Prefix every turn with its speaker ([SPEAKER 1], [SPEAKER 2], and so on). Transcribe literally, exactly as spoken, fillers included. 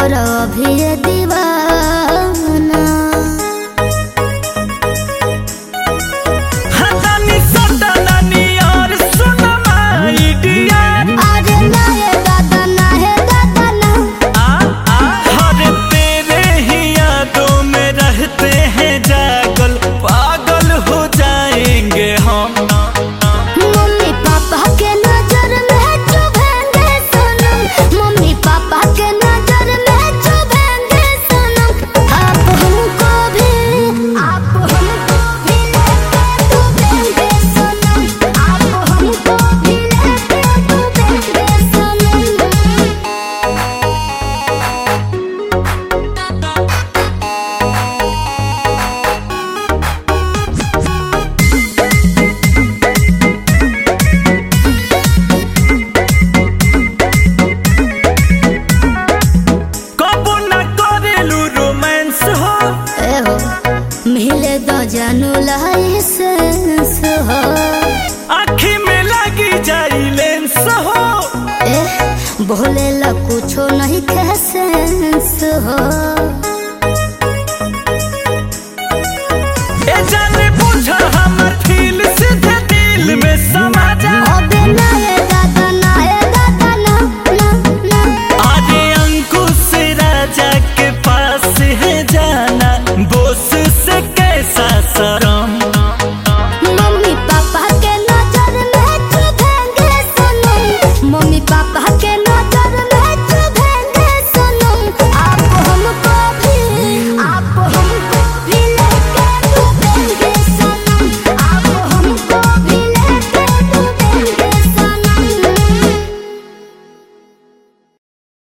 [SPEAKER 1] करो भी ये दीवाना।
[SPEAKER 2] हदानी सदानी और सुन माई डियर।
[SPEAKER 1] अरे ना है दादा ना है दादा ना।
[SPEAKER 2] आ आ हर तेरे ही यादों में रहते हैं जागल, पागल हो जाएंगे हम।
[SPEAKER 1] मम्मी पापा के नजर में चुभेंगे सनम, मम्मी पापा के नजर में चुभेंगे सनम। आप हमको भी आप हमको भी लेके डूबेंगे सनम, आप हमको भी लेके डूबेंगे सनम।
[SPEAKER 2] कबो न करेलू रोमांस हो,
[SPEAKER 1] ए हो मिले दो जानू लाइसेंस हो।
[SPEAKER 2] आँखी में लगी जाई लेंस हो।
[SPEAKER 1] ए बोले ला कुछो नहीं खे सेंस हो।
[SPEAKER 2] ए जाने बुझा हमर फील सीधे दिल में समा जा।
[SPEAKER 1] अबे ना ये दादा ना ये दादा ना ना ना।
[SPEAKER 2] आगे अंकुश राजा के पास है जाना, बोस से कैसा शर्म।
[SPEAKER 1] मम्मी पापा के नजर में चुभेंगे सनम, मम्मी पापा